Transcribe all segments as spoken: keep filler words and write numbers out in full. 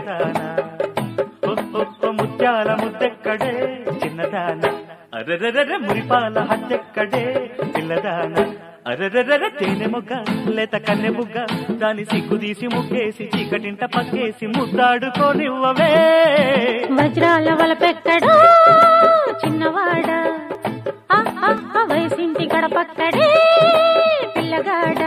పిల్లదానా ముత్యాల ముద్దెక్కడే చిన్నదాన అరెరెరె మురిపాల హద్దెక్కడే పిల్లదాన అరెరెరె తేనె మొగ్గ లేత కన్నె బుగ్గ దాని సిగ్గుదీసి ముగ్గేసి చీకటింట పక్కేసి ముద్దాడుకోనివ్వవే వజ్రాల వలపెక్కడో చిన్నవాడ వయసింటి గడపక్కడే పిల్లగాడ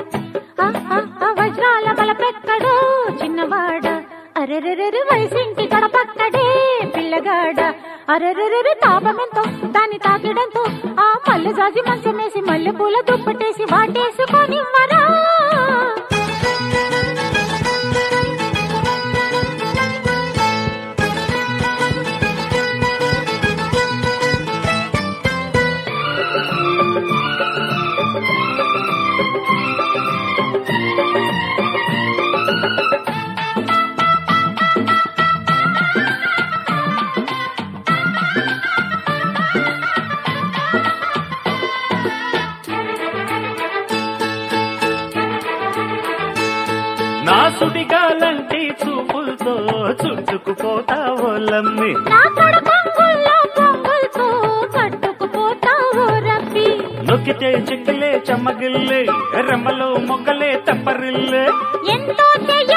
వజ్రాల వలపెక్కడో చిన్నవాడ అరెరెరె వయసింటి గడపక్కడే పిల్లగాడ అరెరెరె తాపమెంతో దాన్ని తాకిడంతో ఆ మల్లె జాజి మంచమేసి మల్లె పూల దుప్పటేసి వాటేసుకొనివ్వరా నా సుడిగాలంటి చూపులతో చుట్టుకుపోతావో లమ్మి నొక్కితే చిక్కలే చెమ్మగిల్లే రెమ్మలో మొగ్గలే తెప్పరిల్లే ఎంతో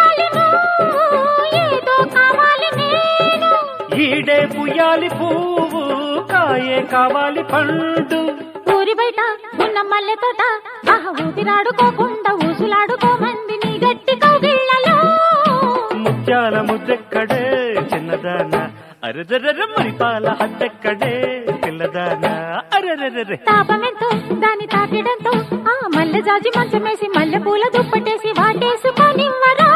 ఈడే పుయ్యాలి పువ్వు కాయే కావాలి పండు ఊరి బయట ఉన్న మల్లె తోట ఆహ ఊపిరాడుకోకుండా ఊసులాడుకోమంది నీ గట్టి కౌగిళ్ళలో ముత్యాల ముద్దెక్కడే చిన్నదాన అరెరెరె మరిపాల హద్దెక్కడే పిల్లదాన అరెరెరె తాపమెంతో దాని తాకిడంతో ఆ మల్లె జాజి మంచమేసి మల్లె పూల దుప్పటేసి వాటేసుకొనివ్వరా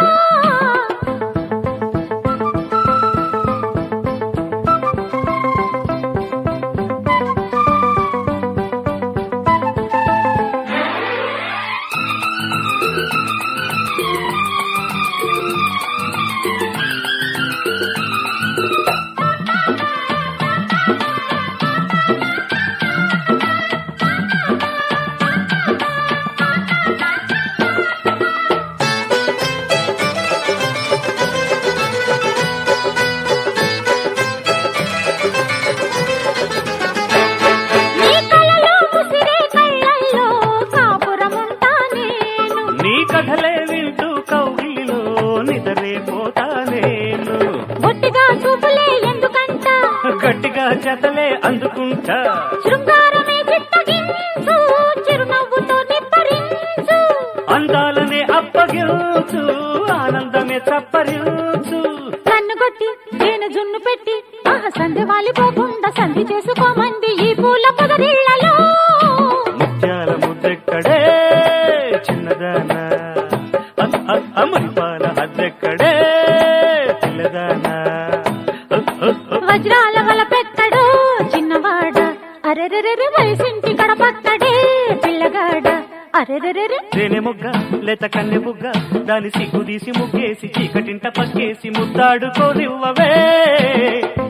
కథలే వింటూ కౌగిలిలో నిద్రపోతా నేను గట్టిగా చూపులే ఎందుకంట గట్టిగా చేతలే అందుకుంటా శృంగారమే చిత్తగించు చిరునవ్వుతో నిప్పరించు అందాలనే అప్పగించు ఆనందమే చప్పరించు కన్ను కొట్టి నేను జున్ను పెట్టి ఆహ సంధి వాలిపోకుండా సంధి చేసుకోమంది ఈ పూల పొదరిళ్లలో ముత్యాల ముద్దెక్కడే చిన్నదానా అమరిపాల హద్దెక్కడే పిల్లదానా వజ్రాల వలపెక్కడో చిన్నవాడ అరెరెరె వయసింటి గడపక్కడే పిల్లగాడ అరెరెరె తేనె మొగ్గ లేత కన్నె బుగ్గ దాని సిగ్గుదీసి ముగ్గేసి చీకటింట పక్కేసి ముద్దాడుకోనివ్వవే